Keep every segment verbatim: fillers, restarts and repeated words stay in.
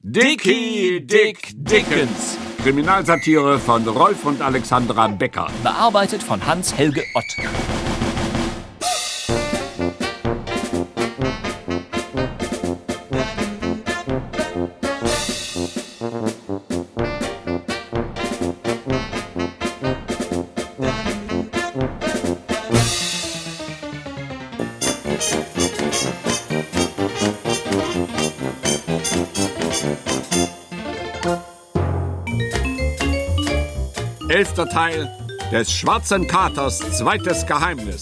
Dickie Dick Dickens. Kriminalsatire von Rolf und Alexandra Becker. Bearbeitet von Hans-Helge Ott. Elfter Teil des Schwarzen Katers zweites Geheimnis.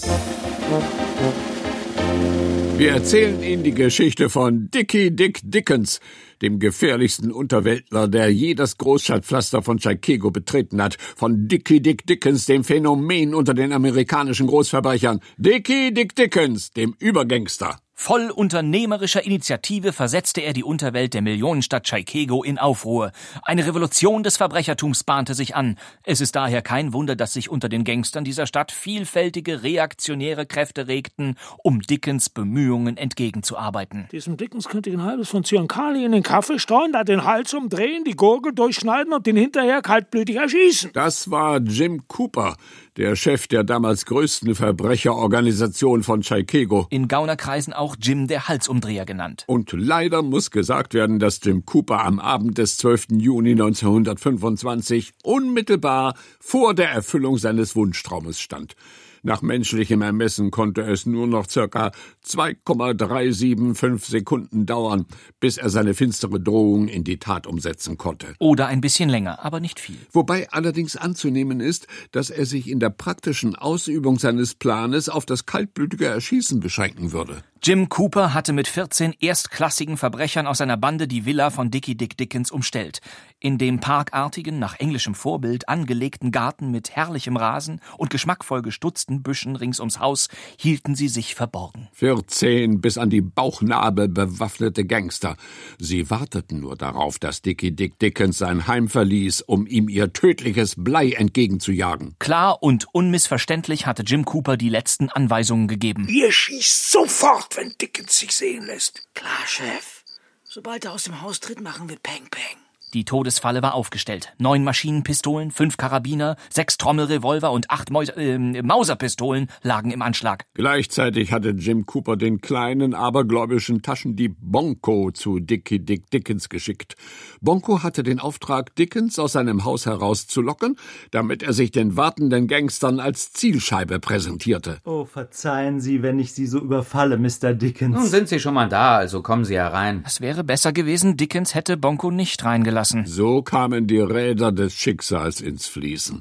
Wir erzählen Ihnen die Geschichte von Dickie Dick Dickens, dem gefährlichsten Unterweltler, der je das Großstadtpflaster von Chicago betreten hat. Von Dickie Dick Dickens, dem Phänomen unter den amerikanischen Großverbrechern. Dickie Dick Dickens, dem Übergangster. Voll unternehmerischer Initiative versetzte er die Unterwelt der Millionenstadt Chicago in Aufruhr. Eine Revolution des Verbrechertums bahnte sich an. Es ist daher kein Wunder, dass sich unter den Gangstern dieser Stadt vielfältige reaktionäre Kräfte regten, um Dickens Bemühungen entgegenzuarbeiten. Diesem Dickens könnte ich ein halbes von Zyankali in den Kaffee streuen, da den Hals umdrehen, die Gurgel durchschneiden und den hinterher kaltblütig erschießen. Das war Jim Cooper, der Chef der damals größten Verbrecherorganisation von Chicago. In Gaunerkreisen auch Jim der Halsumdreher genannt. Und leider muss gesagt werden, dass Jim Cooper am Abend des zwölften Juni neunzehnhundertfünfundzwanzig unmittelbar vor der Erfüllung seines Wunschtraumes stand. Nach menschlichem Ermessen konnte es nur noch circa zwei Komma drei sieben fünf Sekunden dauern, bis er seine finstere Drohung in die Tat umsetzen konnte. Oder ein bisschen länger, aber nicht viel. Wobei allerdings anzunehmen ist, dass er sich in der praktischen Ausübung seines Planes auf das kaltblütige Erschießen beschränken würde. Jim Cooper hatte mit vierzehn erstklassigen Verbrechern aus seiner Bande die Villa von Dickie Dick Dickens umstellt. In dem parkartigen, nach englischem Vorbild angelegten Garten mit herrlichem Rasen und geschmackvoll gestutzten Büschen rings ums Haus hielten sie sich verborgen. vierzehn bis an die Bauchnabel bewaffnete Gangster. Sie warteten nur darauf, dass Dickie Dick Dickens sein Heim verließ, um ihm ihr tödliches Blei entgegenzujagen. Klar und unmissverständlich hatte Jim Cooper die letzten Anweisungen gegeben. Ihr schießt sofort, wenn Dickens sich sehen lässt. Klar, Chef. Sobald er aus dem Haus tritt, machen wir Peng Peng. Die Todesfalle war aufgestellt. Neun Maschinenpistolen, fünf Karabiner, sechs Trommelrevolver und acht Mäus- äh, Mauserpistolen lagen im Anschlag. Gleichzeitig hatte Jim Cooper den kleinen, abergläubischen Taschendieb Bonko zu Dickie Dick Dickens geschickt. Bonko hatte den Auftrag, Dickens aus seinem Haus herauszulocken, damit er sich den wartenden Gangstern als Zielscheibe präsentierte. Oh, verzeihen Sie, wenn ich Sie so überfalle, Mister Dickens. Nun sind Sie schon mal da, also kommen Sie herein. Es wäre besser gewesen, Dickens hätte Bonko nicht reingelassen. So kamen die Räder des Schicksals ins Fließen.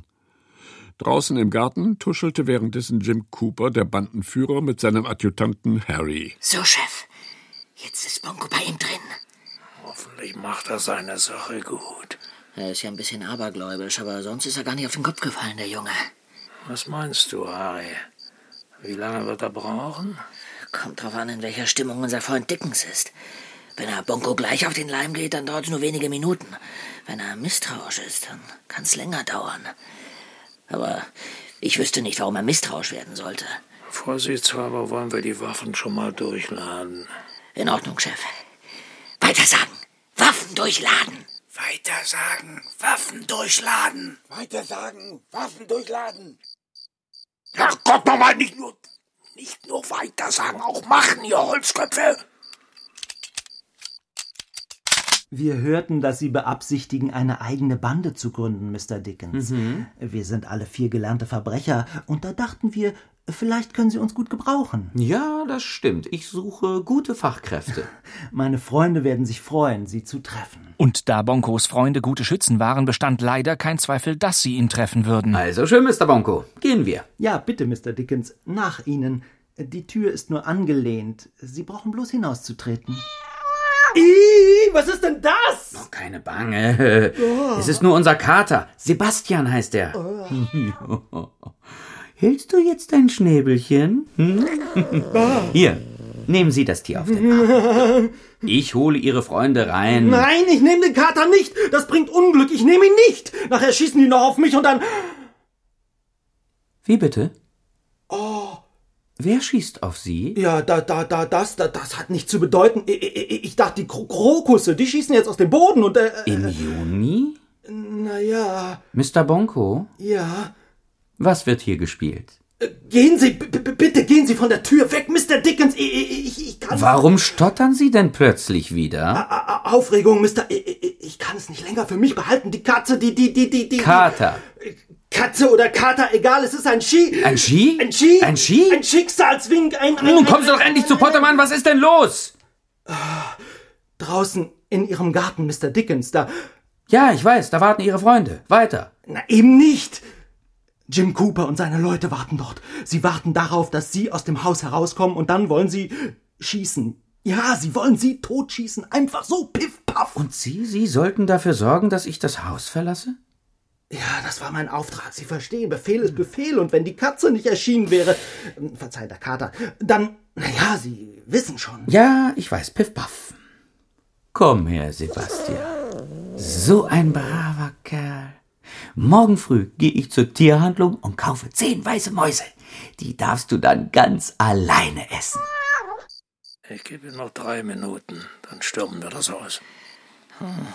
Draußen im Garten tuschelte währenddessen Jim Cooper, der Bandenführer, mit seinem Adjutanten Harry. So, Chef. Jetzt ist Bonko bei ihm drin. Hoffentlich macht er seine Sache gut. Er ist ja ein bisschen abergläubisch, aber sonst ist er gar nicht auf den Kopf gefallen, der Junge. Was meinst du, Harry? Wie lange wird er brauchen? Kommt drauf an, in welcher Stimmung unser Freund Dickens ist. Wenn er Bonko gleich auf den Leim geht, dann dauert es nur wenige Minuten. Wenn er misstrauisch ist, dann kann es länger dauern. Aber ich wüsste nicht, warum er misstrauisch werden sollte. Vorsichtshalber wollen wir die Waffen schon mal durchladen. In Ordnung, Chef. Weiter sagen. Waffen durchladen. Weiter sagen. Waffen durchladen. Weiter sagen. Waffen durchladen. Herrgott, nochmal, nicht nur, nicht nur weiter sagen, auch machen, ihr Holzköpfe. Wir hörten, dass Sie beabsichtigen, eine eigene Bande zu gründen, Mister Dickens. Mhm. Wir sind alle vier gelernte Verbrecher und da dachten wir, vielleicht können Sie uns gut gebrauchen. Ja, das stimmt. Ich suche gute Fachkräfte. Meine Freunde werden sich freuen, Sie zu treffen. Und da Bonkos Freunde gute Schützen waren, bestand leider kein Zweifel, dass sie ihn treffen würden. Also schön, Mister Bonko. Gehen wir. Ja, bitte, Mister Dickens, nach Ihnen. Die Tür ist nur angelehnt. Sie brauchen bloß hinauszutreten. Ih, was ist denn das? Oh, keine Bange. Oh. Es ist nur unser Kater. Sebastian heißt er. Oh. Hältst du jetzt dein Schnäbelchen? Hm? Hier, nehmen Sie das Tier auf den Arm. Ich hole Ihre Freunde rein. Nein, ich nehme den Kater nicht. Das bringt Unglück. Ich nehme ihn nicht. Nachher schießen die noch auf mich und dann... Wie bitte? Oh, Wer schießt auf Sie? Ja, da, da, da, das, da, das hat nichts zu bedeuten. Ich, ich, ich dachte, die Kro- Krokusse, die schießen jetzt aus dem Boden und... Äh, Im Juni? Naja... Mister Bonko? Ja... Was wird hier gespielt? Äh, gehen Sie, b- b- bitte gehen Sie von der Tür weg, Mister Dickens. Ich, ich, ich kann... Warum stottern Sie denn plötzlich wieder? A- A- Aufregung, Mister Ich, ich, ich kann es nicht länger für mich behalten. Die Katze, die, die, die, die, die... Kater. Katze oder Kater, egal, es ist ein Ski. Ein Ski? Ein Ski? Ein Ski? Ein Schicksalswink, ein... ein Nun ein, kommen Sie doch endlich zu Pottermann, was ist denn los? Draußen in Ihrem Garten, Mister Dickens, da... Ja, ich weiß, da warten Ihre Freunde. Weiter. Na, eben nicht. Jim Cooper und seine Leute warten dort. Sie warten darauf, dass Sie aus dem Haus herauskommen und dann wollen Sie schießen. Ja, Sie wollen Sie totschießen. Einfach so, piff, paff. Und Sie, Sie sollten dafür sorgen, dass ich das Haus verlasse? Ja, das war mein Auftrag. Sie verstehen, Befehl ist Befehl. Und wenn die Katze nicht erschienen wäre, verzeih, der Kater, dann, naja, Sie wissen schon. Ja, ich weiß, piff, paff. Komm her, Sebastian. So ein braver Kerl. Morgen früh gehe ich zur Tierhandlung und kaufe zehn weiße Mäuse. Die darfst du dann ganz alleine essen. Ich gebe Ihnen noch drei Minuten, dann stürmen wir das Haus. Hm.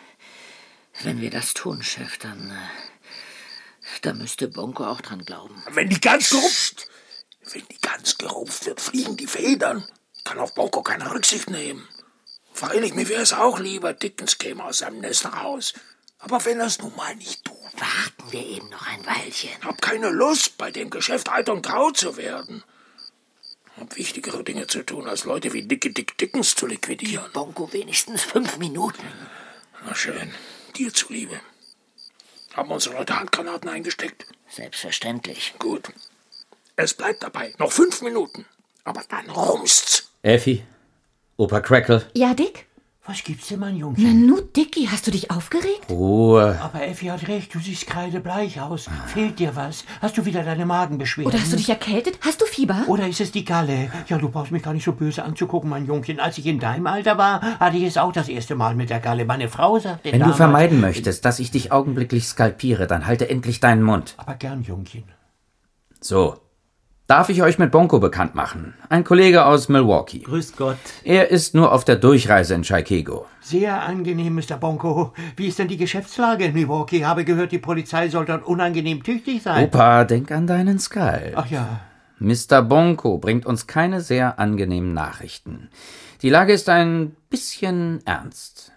Wenn wir das tun, Chef, dann, äh, da müsste Bonko auch dran glauben. Wenn die Gans gerupft, wenn die Gans gerupft wird, fliegen die Federn. Kann auf Bonko keine Rücksicht nehmen. Freilich, mir wäre es auch lieber, Dickens käme aus seinem Nest raus. Aber wenn er es nun mal nicht tut. Warten wir eben noch ein Weilchen. Hab keine Lust, bei dem Geschäft alt und grau zu werden. Hab wichtigere Dinge zu tun, als Leute wie Dicke Dick Dickens zu liquidieren. Gib Bonko wenigstens fünf Minuten. Na schön, dir zuliebe. Haben unsere Leute Handgranaten eingesteckt? Selbstverständlich. Gut. Es bleibt dabei. Noch fünf Minuten. Aber dann rumst's. Effi, Opa Crackle. Ja, Dick? Was gibt's denn, mein Na Jungchen? nu, Dicky, hast du dich aufgeregt? Ruhe. Aber Effi hat recht, du siehst kreidebleich aus. Fehlt dir was? Hast du wieder deine Magenbeschwerden? Oder hast du dich erkältet? Hast du Fieber? Oder ist es die Galle? Ja, du brauchst mich gar nicht so böse anzugucken, mein Jungchen. Als ich in deinem Alter war, hatte ich es auch das erste Mal mit der Galle. Meine Frau sagte Wenn du damals, vermeiden möchtest, dass ich dich augenblicklich skalpiere, dann halte endlich deinen Mund. Aber gern, Jungchen. So. Darf ich euch mit Bonko bekannt machen? Ein Kollege aus Milwaukee. Grüß Gott. Er ist nur auf der Durchreise in Chicago. Sehr angenehm, Mister Bonko. Wie ist denn die Geschäftslage in Milwaukee? Habe gehört, die Polizei soll dort unangenehm tüchtig sein. Opa, denk an deinen Skalp. Ach ja. Mister Bonko bringt uns keine sehr angenehmen Nachrichten. Die Lage ist ein bisschen ernst.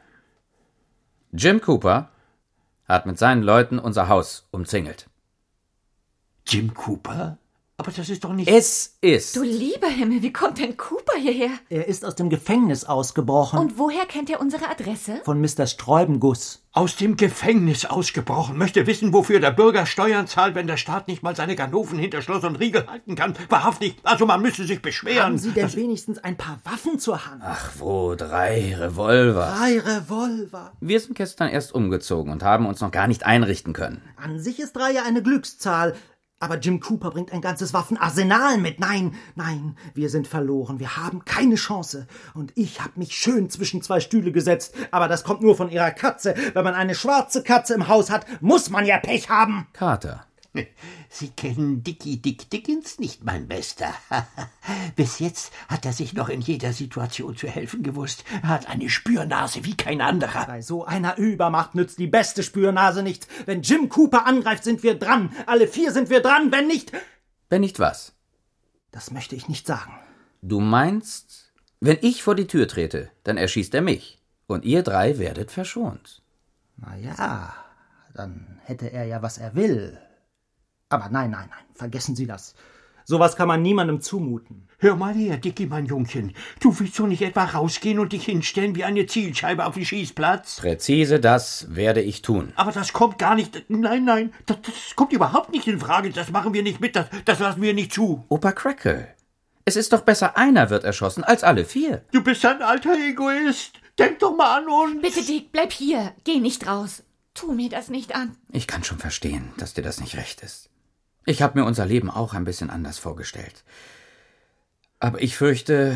Jim Cooper hat mit seinen Leuten unser Haus umzingelt. Jim Cooper? Aber das ist doch nicht... Es ist. Du lieber Himmel, wie kommt denn Cooper hierher? Er ist aus dem Gefängnis ausgebrochen. Und woher kennt er unsere Adresse? Von Mister Sträubenguss. Aus dem Gefängnis ausgebrochen. Möchte wissen, wofür der Bürger Steuern zahlt, wenn der Staat nicht mal seine Ganoven hinter Schloss und Riegel halten kann. Wahrhaftig, also man müsste sich beschweren. Haben Sie denn Das- wenigstens ein paar Waffen zur Hand? Ach wo, drei Revolver. Drei Revolver. Wir sind gestern erst umgezogen und haben uns noch gar nicht einrichten können. An sich ist drei ja eine Glückszahl. Aber Jim Cooper bringt ein ganzes Waffenarsenal mit. Nein, nein, wir sind verloren. Wir haben keine Chance. Und ich habe mich schön zwischen zwei Stühle gesetzt. Aber das kommt nur von Ihrer Katze. Wenn man eine schwarze Katze im Haus hat, muss man ja Pech haben. Kater. Sie kennen Dickie Dick Dickens nicht, mein Bester. Bis jetzt hat er sich noch in jeder Situation zu helfen gewusst. Er hat eine Spürnase wie kein anderer. Bei so einer Übermacht nützt die beste Spürnase nichts. Wenn Jim Cooper angreift, sind wir dran. Alle vier sind wir dran. Wenn nicht... Wenn nicht was? Das möchte ich nicht sagen. Du meinst, wenn ich vor die Tür trete, dann erschießt er mich. Und ihr drei werdet verschont. Na ja, dann hätte er ja, was er will. Aber nein, nein, nein, vergessen Sie das. Sowas kann man niemandem zumuten. Hör mal her, Dickie, mein Jungchen. Du willst doch nicht etwa rausgehen und dich hinstellen wie eine Zielscheibe auf den Schießplatz? Präzise das werde ich tun. Aber das kommt gar nicht... Nein, nein, das, das kommt überhaupt nicht in Frage. Das machen wir nicht mit, das, das lassen wir nicht zu. Opa Crackle, es ist doch besser, einer wird erschossen, als alle vier. Du bist ein alter Egoist. Denk doch mal an uns. Bitte, Dick, bleib hier. Geh nicht raus. Tu mir das nicht an. Ich kann schon verstehen, dass dir das nicht recht ist. Ich habe mir unser Leben auch ein bisschen anders vorgestellt. Aber ich fürchte,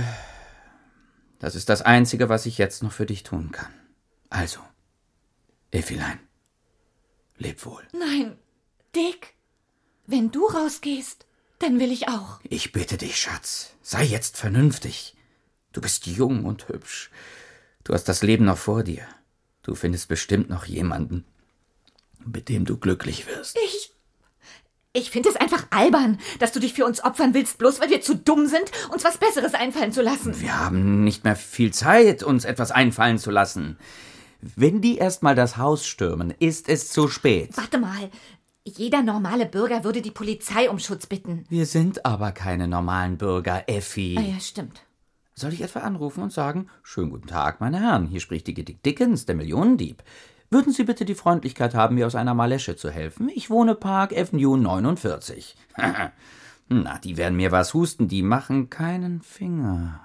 das ist das Einzige, was ich jetzt noch für dich tun kann. Also, Effilein, leb wohl. Nein, Dick, wenn du rausgehst, Dann will ich auch. Ich bitte dich, Schatz, sei jetzt vernünftig. Du bist jung und hübsch. Du hast das Leben noch vor dir. Du findest bestimmt noch jemanden, mit dem du glücklich wirst. Ich... Ich finde es einfach albern, dass du dich für uns opfern willst, bloß weil wir zu dumm sind, uns was Besseres einfallen zu lassen. Wir haben nicht mehr viel Zeit, uns etwas einfallen zu lassen. Wenn die erst mal das Haus stürmen, ist es zu spät. Warte mal. Jeder normale Bürger würde die Polizei um Schutz bitten. Wir sind aber keine normalen Bürger, Effi. Ah ja, stimmt. Soll ich etwa anrufen und sagen, schönen guten Tag, meine Herren, hier spricht Dickie Dick Dickens, der Millionendieb. Würden Sie bitte die Freundlichkeit haben, mir aus einer Malesche zu helfen? Ich wohne Park Avenue neunundvierzig. Na, die werden mir was husten, die machen keinen Finger.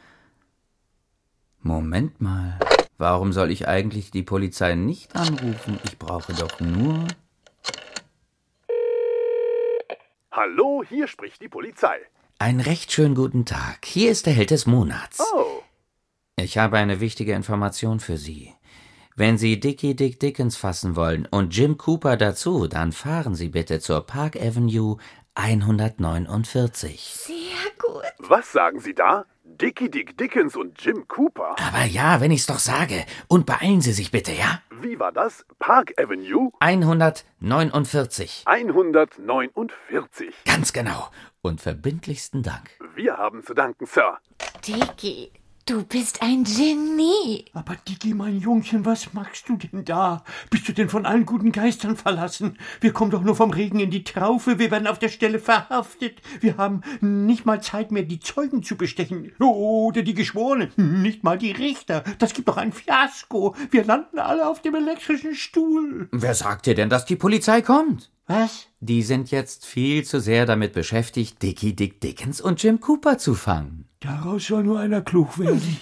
Moment mal, warum soll ich eigentlich die Polizei nicht anrufen? Ich brauche doch nur... Hallo, hier spricht die Polizei. Einen recht schönen guten Tag. Hier ist der Held des Monats. Oh. Ich habe eine wichtige Information für Sie. Wenn Sie Dickie Dick Dickens fassen wollen und Jim Cooper dazu, dann fahren Sie bitte zur Park Avenue hundertneunundvierzig. Sehr gut. Was sagen Sie da? Dickie Dick Dickens und Jim Cooper? Aber ja, wenn ich's doch sage. Und beeilen Sie sich bitte, ja? Wie war das? Park Avenue? hundertneunundvierzig. hundertneunundvierzig. Ganz genau. Und verbindlichsten Dank. Wir haben zu danken, Sir. Dickie, du bist ein Genie. Aber Dickie, mein Jungchen, was machst du denn da? Bist du denn von allen guten Geistern verlassen? Wir kommen doch nur vom Regen in die Traufe. Wir werden auf der Stelle verhaftet. Wir haben nicht mal Zeit mehr, die Zeugen zu bestechen. Oder die Geschworenen. Nicht mal die Richter. Das gibt doch ein Fiasko. Wir landen alle auf dem elektrischen Stuhl. Wer sagt dir denn, dass die Polizei kommt? Was? Die sind jetzt viel zu sehr damit beschäftigt, Dickie Dick Dickens und Jim Cooper zu fangen. Daraus soll nur einer klug werden.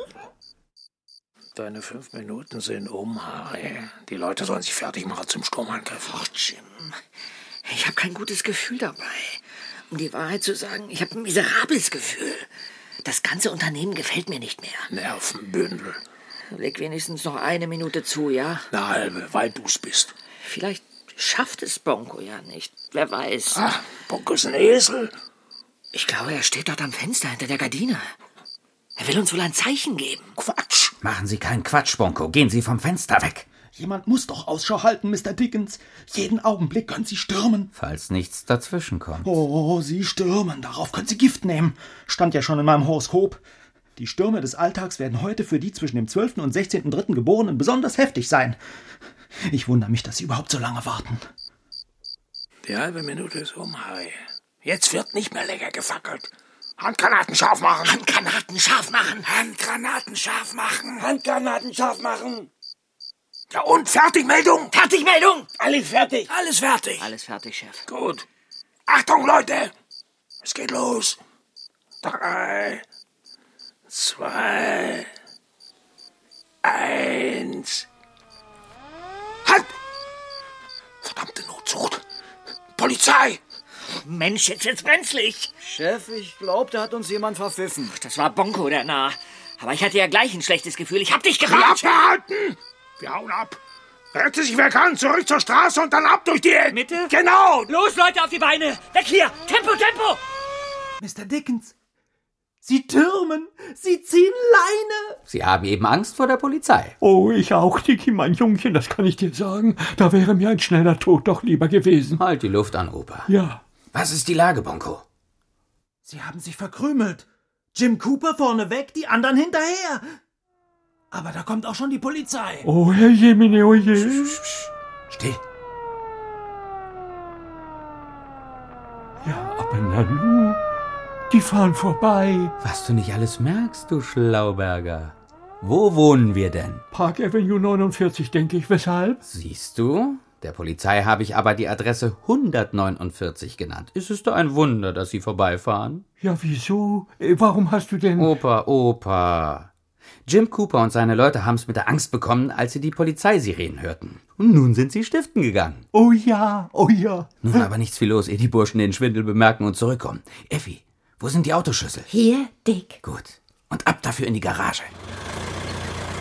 Deine fünf Minuten sind um, Harry. Die Leute sollen sich fertig machen zum Sturmangriff. Ach, Jim, ich habe kein gutes Gefühl dabei. Um die Wahrheit zu sagen, ich habe ein miserables Gefühl. Das ganze Unternehmen gefällt mir nicht mehr. Nervenbündel. Leg wenigstens noch eine Minute zu, ja? Eine halbe, weil du's bist. Vielleicht schafft es Bonko ja nicht. Wer weiß. Ach, Bonko ist ein Esel. Ich glaube, er steht dort am Fenster hinter der Gardine. Er will uns wohl ein Zeichen geben. Quatsch. Machen Sie keinen Quatsch, Bonko. Gehen Sie vom Fenster weg. Jemand muss doch Ausschau halten, Mister Dickens. Jeden Augenblick können Sie stürmen. Falls nichts dazwischenkommt. Oh, Sie stürmen. Darauf können Sie Gift nehmen. Stand ja schon in meinem Horoskop. Die Stürme des Alltags werden heute für die zwischen dem zwölften und sechzehnten dritten Geborenen besonders heftig sein. Ich wundere mich, dass Sie überhaupt so lange warten. Die halbe Minute ist um, Harry. Jetzt wird nicht mehr länger gefackelt. Handgranaten scharf machen. Handgranaten scharf machen. Handgranaten scharf machen. Handgranaten scharf machen. Ja und, Fertigmeldung. Fertigmeldung. Alles fertig. Alles fertig. Alles fertig, Chef. Gut. Achtung, Leute. Es geht los. Drei, zwei, eins. Halt! Verdammte Notzucht. Polizei! Mensch, jetzt wird's brenzlig. Chef, ich glaube, da hat uns jemand verpfiffen. Das war Bonko, der Narr. Aber ich hatte ja gleich ein schlechtes Gefühl. Ich hab dich gerannt. Klappe halten! Wir hauen ab. Rette sich wer kann, zurück zur Straße und dann ab durch die Ecke. Mitte? Genau! Los, Leute, auf die Beine! Weg hier! Tempo, Tempo! Mister Dickens, Sie türmen, Sie ziehen Leine. Sie haben eben Angst vor der Polizei. Oh, ich auch, Dickie, mein Jungchen, das kann ich dir sagen. Da wäre mir ein schneller Tod doch lieber gewesen. Halt die Luft an, Opa. Ja. Was ist die Lage, Bonko? Sie haben sich verkrümelt. Jim Cooper vorne weg, die anderen hinterher. Aber da kommt auch schon die Polizei. Oh, Herr Jemine, oh je. Still. Ja, aber Nanu, die fahren vorbei. Was du nicht alles merkst, du Schlauberger. Wo wohnen wir denn? Park Avenue neunundvierzig, denke ich. Weshalb? Siehst du? Der Polizei habe ich aber die Adresse hundertneunundvierzig genannt. Ist es da ein Wunder, dass Sie vorbeifahren? Ja, wieso? Warum hast du denn... Opa, Opa. Jim Cooper und seine Leute haben's mit der Angst bekommen, als sie die Polizeisirenen hörten. Und nun sind sie stiften gegangen. Oh ja, oh ja. Nun aber nichts viel los, ehe die Burschen den Schwindel bemerken und zurückkommen. Effi, wo sind die Autoschlüssel? Hier, Dick. Gut. Und ab dafür in die Garage.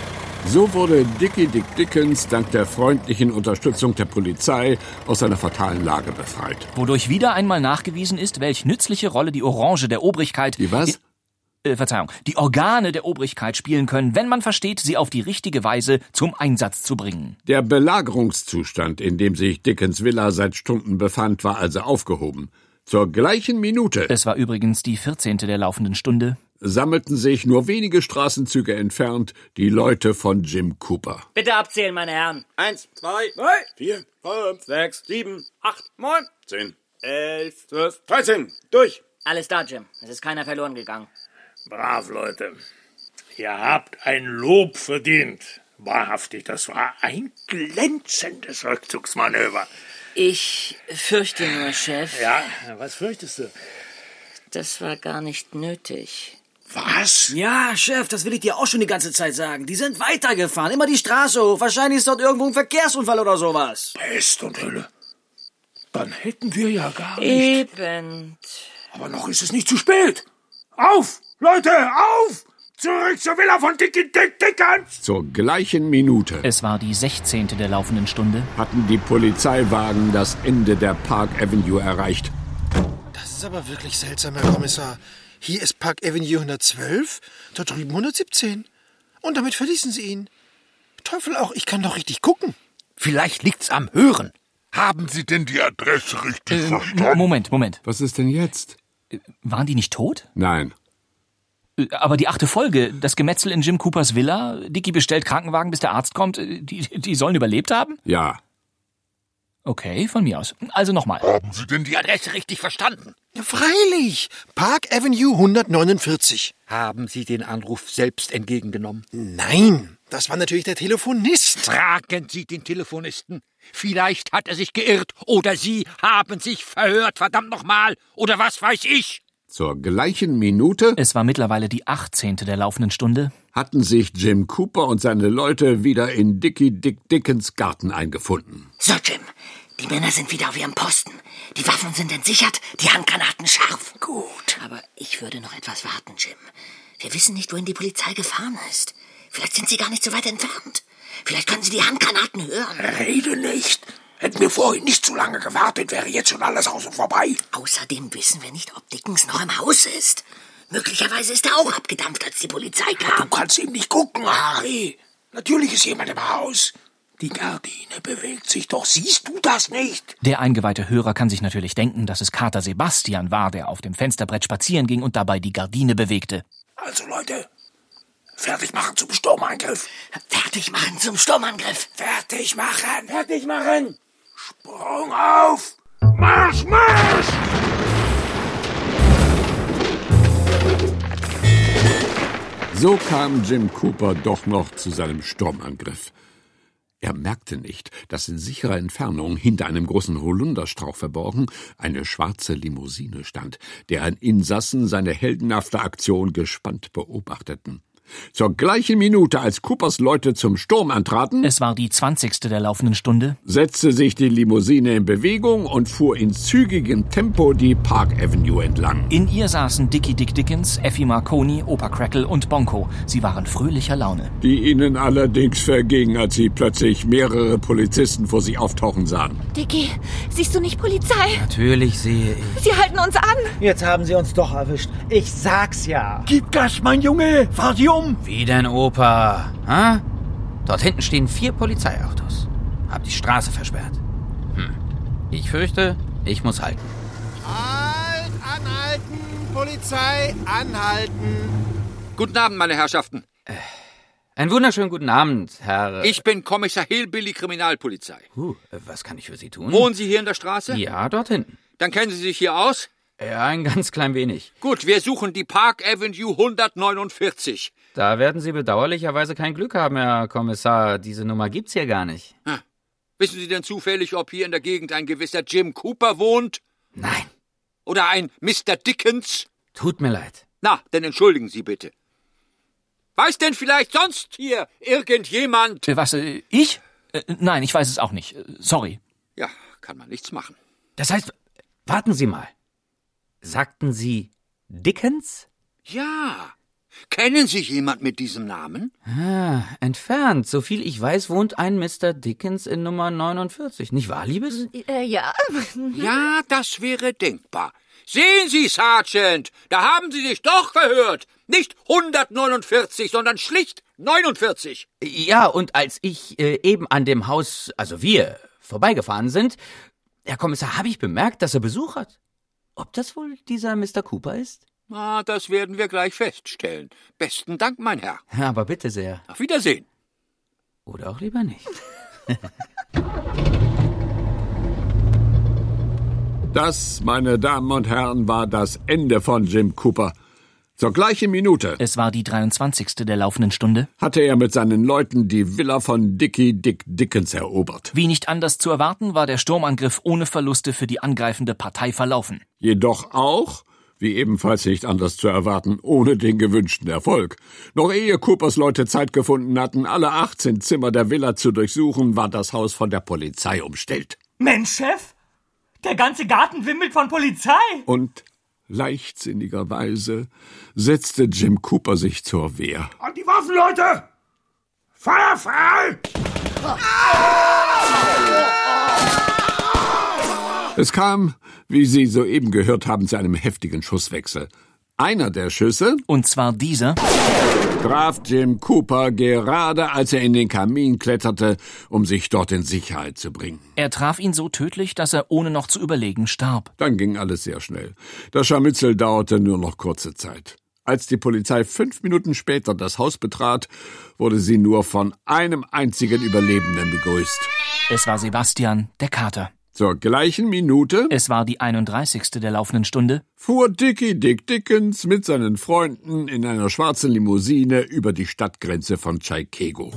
So wurde Dickie Dick Dickens dank der freundlichen Unterstützung der Polizei aus seiner fatalen Lage befreit. Wodurch wieder einmal nachgewiesen ist, welch nützliche Rolle die Orange der Obrigkeit... Die was? Äh, Verzeihung, die Organe der Obrigkeit spielen können, wenn man versteht, sie auf die richtige Weise zum Einsatz zu bringen. Der Belagerungszustand, in dem sich Dickens Villa seit Stunden befand, war also aufgehoben. Zur gleichen Minute... Es war übrigens die vierzehnte der laufenden Stunde... sammelten sich nur wenige Straßenzüge entfernt die Leute von Jim Cooper. Bitte abzählen, meine Herren. Eins, zwei, drei, vier, fünf, sechs, sieben, acht, neun, zehn, elf, zwölf, dreizehn. Durch. Alles da, Jim. Es ist keiner verloren gegangen. Brav, Leute. Ihr habt ein Lob verdient. Wahrhaftig, das war ein glänzendes Rückzugsmanöver. Ich fürchte nur, Chef. Ja, was fürchtest du? Das war gar nicht nötig. Was? Ja, Chef, das will ich dir auch schon die ganze Zeit sagen. Die sind weitergefahren, immer die Straße hoch. Wahrscheinlich ist dort irgendwo ein Verkehrsunfall oder sowas. Pest und Hölle. Dann hätten wir ja gar nicht... Eben. Aber noch ist es nicht zu spät. Auf, Leute, auf! Zurück zur Villa von Dickie Dick Dickens! Zur gleichen Minute... Es war die sechzehnte der laufenden Stunde... hatten die Polizeiwagen das Ende der Park Avenue erreicht. Das ist aber wirklich seltsam, Herr Kommissar. Hier ist Park Avenue hundertzwölf, dort drüben hundertsiebzehn. Und damit verließen Sie ihn. Teufel auch, ich kann doch richtig gucken. Vielleicht liegt's am Hören. Haben Sie denn die Adresse richtig äh, verstanden? Moment, Moment. Was ist denn jetzt? Waren die nicht tot? Nein. Aber die achte Folge, das Gemetzel in Jim Coopers Villa, Dickie bestellt Krankenwagen, bis der Arzt kommt, die, die sollen überlebt haben? Ja. Okay, von mir aus. Also nochmal. Haben Sie denn die Die Adresse richtig verstanden? Ja, freilich. Park Avenue hundertneunundvierzig. Haben Sie den Anruf selbst entgegengenommen? Nein, das war natürlich der Telefonist. Fragen Sie den Telefonisten. Vielleicht hat er sich geirrt oder Sie haben sich verhört, verdammt nochmal. Oder was weiß ich. Zur gleichen Minute... Es war mittlerweile die achtzehnte der laufenden Stunde... hatten sich Jim Cooper und seine Leute wieder in Dickie Dick Dickens Garten eingefunden. So, Jim. Die Männer sind wieder auf ihrem Posten. Die Waffen sind entsichert, die Handgranaten scharf. Gut. Aber ich würde noch etwas warten, Jim. Wir wissen nicht, wohin die Polizei gefahren ist. Vielleicht sind sie gar nicht so weit entfernt. Vielleicht können sie die Handgranaten hören. Rede nicht. Hätten wir vorhin nicht so lange gewartet, wäre jetzt schon alles aus und vorbei. Außerdem wissen wir nicht, ob Dickens noch im Haus ist. Möglicherweise ist er auch abgedampft, als die Polizei kam. Du kannst ihm nicht gucken, Harry. Natürlich ist jemand im Haus. Die Gardine bewegt sich doch. Siehst du das nicht? Der eingeweihte Hörer kann sich natürlich denken, dass es Kater Sebastian war, der auf dem Fensterbrett spazieren ging und dabei die Gardine bewegte. Also, Leute, fertig machen zum Sturmangriff. Fertig machen zum Sturmangriff. Fertig machen. Fertig machen. Sprung auf. Marsch, Marsch! So kam Jim Cooper doch noch zu seinem Sturmangriff. Er merkte nicht, dass in sicherer Entfernung hinter einem großen Holunderstrauch verborgen eine schwarze Limousine stand, deren Insassen seine heldenhafte Aktion gespannt beobachteten. Zur gleichen Minute, als Coopers Leute zum Sturm antraten, es war die zwanzigste der laufenden Stunde, setzte sich die Limousine in Bewegung und fuhr in zügigem Tempo die Park Avenue entlang. In ihr saßen Dickie Dick Dickens, Effie Marconi, Opa Crackle und Bonko. Sie waren fröhlicher Laune. Die ihnen allerdings verging, als sie plötzlich mehrere Polizisten vor sich auftauchen sahen. Dickie, siehst du nicht Polizei? Natürlich sehe ich. Sie halten uns an. Jetzt haben sie uns doch erwischt. Ich sag's ja. Gib Gas, mein Junge. Fahr sie um. Wie denn, Opa? Ha? Dort hinten stehen vier Polizeiautos. Hab die Straße versperrt. Hm. Ich fürchte, ich muss halten. Halt, anhalten, Polizei, anhalten. Guten Abend, meine Herrschaften. Äh, einen wunderschönen guten Abend, Herr... Ich bin Kommissar Hillbilly Kriminalpolizei. Uh, was kann ich für Sie tun? Wohnen Sie hier in der Straße? Ja, dort hinten. Dann kennen Sie sich hier aus? Ja, ein ganz klein wenig. Gut, wir suchen die Park Avenue hundertneunundvierzig. Da werden Sie bedauerlicherweise kein Glück haben, Herr Kommissar. Diese Nummer gibt's hier gar nicht. Hm. Wissen Sie denn zufällig, ob hier in der Gegend ein gewisser Jim Cooper wohnt? Nein. Oder ein Mister Dickens? Tut mir leid. Na, dann entschuldigen Sie bitte. Weiß denn vielleicht sonst hier irgendjemand? Was, äh, ich? Äh, nein, ich weiß es auch nicht. Äh, sorry. Ja, kann man nichts machen. Das heißt, warten Sie mal. Sagten Sie Dickens? Ja, Kennen Sie jemand mit diesem Namen? Ah, entfernt. Soviel ich weiß, wohnt ein Mister Dickens in Nummer neunundvierzig. Nicht wahr, Liebes? Äh, ja. Ja, das wäre denkbar. Sehen Sie, Sergeant, da haben Sie sich doch verhört. Nicht hundertneunundvierzig, sondern schlicht neunundvierzig. Ja, und als ich äh, eben an dem Haus, also wir, vorbeigefahren sind, Herr Kommissar, habe ich bemerkt, dass er Besuch hat. Ob das wohl dieser Mister Cooper ist? Ah, das werden wir gleich feststellen. Besten Dank, mein Herr. Aber bitte sehr. Auf Wiedersehen. Oder auch lieber nicht. Das, meine Damen und Herren, war das Ende von Jim Cooper. Zur gleichen Minute, es war die dreiundzwanzigste der laufenden Stunde, hatte er mit seinen Leuten die Villa von Dickie Dick Dickens erobert. Wie nicht anders zu erwarten, war der Sturmangriff ohne Verluste für die angreifende Partei verlaufen. Jedoch auch, wie ebenfalls nicht anders zu erwarten, ohne den gewünschten Erfolg. Noch ehe Coopers Leute Zeit gefunden hatten, alle achtzehn Zimmer der Villa zu durchsuchen, war das Haus von der Polizei umstellt. Mensch, Chef, der ganze Garten wimmelt von Polizei. Und leichtsinnigerweise setzte Jim Cooper sich zur Wehr. An die Waffen, Leute! Feuer frei! Es kam, wie Sie soeben gehört haben, zu einem heftigen Schusswechsel. Einer der Schüsse, und zwar dieser, traf Jim Cooper gerade, als er in den Kamin kletterte, um sich dort in Sicherheit zu bringen. Er traf ihn so tödlich, dass er ohne noch zu überlegen starb. Dann ging alles sehr schnell. Das Scharmützel dauerte nur noch kurze Zeit. Als die Polizei fünf Minuten später das Haus betrat, wurde sie nur von einem einzigen Überlebenden begrüßt. Es war Sebastian, der Kater. Zur gleichen Minute, es war die einunddreißigste der laufenden Stunde, fuhr Dickie Dick Dickens mit seinen Freunden in einer schwarzen Limousine über die Stadtgrenze von Chicago.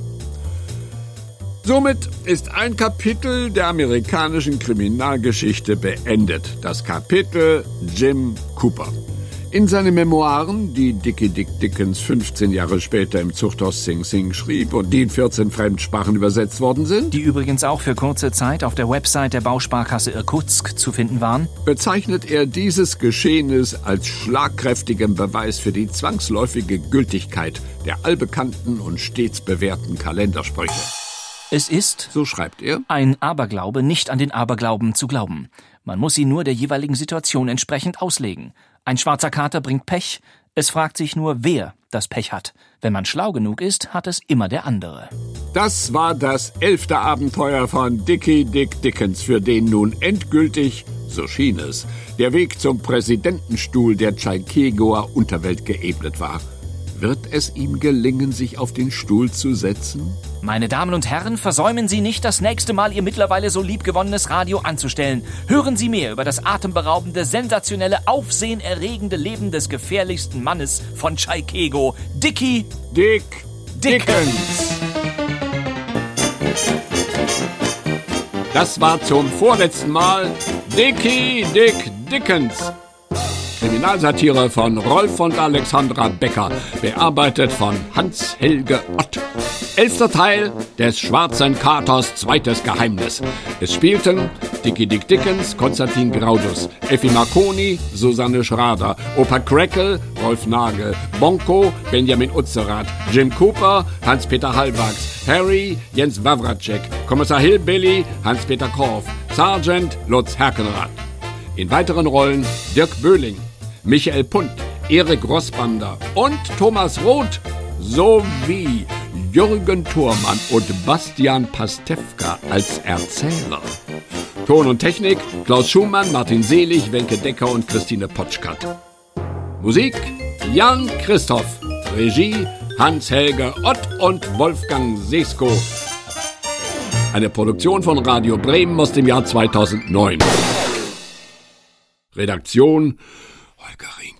Somit ist ein Kapitel der amerikanischen Kriminalgeschichte beendet. Das Kapitel Jim Cooper. In seinen Memoiren, die Dickie Dick Dickens fünfzehn Jahre später im Zuchthaus Sing Sing schrieb und die in vierzehn Fremdsprachen übersetzt worden sind, die übrigens auch für kurze Zeit auf der Website der Bausparkasse Irkutsk zu finden waren, bezeichnet er dieses Geschehnis als schlagkräftigen Beweis für die zwangsläufige Gültigkeit der allbekannten und stets bewährten Kalendersprüche. Es ist, so schreibt er, ein Aberglaube, nicht an den Aberglauben zu glauben. Man muss ihn nur der jeweiligen Situation entsprechend auslegen. Ein schwarzer Kater bringt Pech. Es fragt sich nur, wer das Pech hat. Wenn man schlau genug ist, hat es immer der andere. Das war das elfte Abenteuer von Dickie Dick Dickens, für den nun endgültig, so schien es, der Weg zum Präsidentenstuhl der Chicagoer Unterwelt geebnet war. Wird es ihm gelingen, sich auf den Stuhl zu setzen? Meine Damen und Herren, versäumen Sie nicht, das nächste Mal Ihr mittlerweile so liebgewonnenes Radio anzustellen. Hören Sie mehr über das atemberaubende, sensationelle, aufsehenerregende Leben des gefährlichsten Mannes von Chicago, Dickie Dick Dickens. Das war zum vorletzten Mal Dickie Dick Dickens. Kriminalsatire von Rolf und Alexandra Becker, bearbeitet von Hans-Helge Ott. Elfter Teil des Schwarzen Katers zweites Geheimnis. Es spielten Dickie Dick Dickens, Konstantin Graudus, Effi Marconi, Susanne Schrader, Opa Crackle, Rolf Nagel, Bonko, Benjamin Utzerath, Jim Cooper, Hans-Peter Hallwachs, Harry, Jens Wawracek, Kommissar Hillbilly, Hans-Peter Korff, Sergeant Lutz Herkenrath. In weiteren Rollen Dirk Böhling, Michael Punt, Erik Rossbander und Thomas Roth sowie Jürgen Thormann und Bastian Pastewka als Erzähler. Ton und Technik Klaus Schumann, Martin Selig, Wenke Decker und Christine Potschkat. Musik Jan Christoph. Regie Hans-Helge Ott und Wolfgang Sesko. Eine Produktion von Radio Bremen aus dem Jahr zweitausendneun. Redaktion Holger Rink.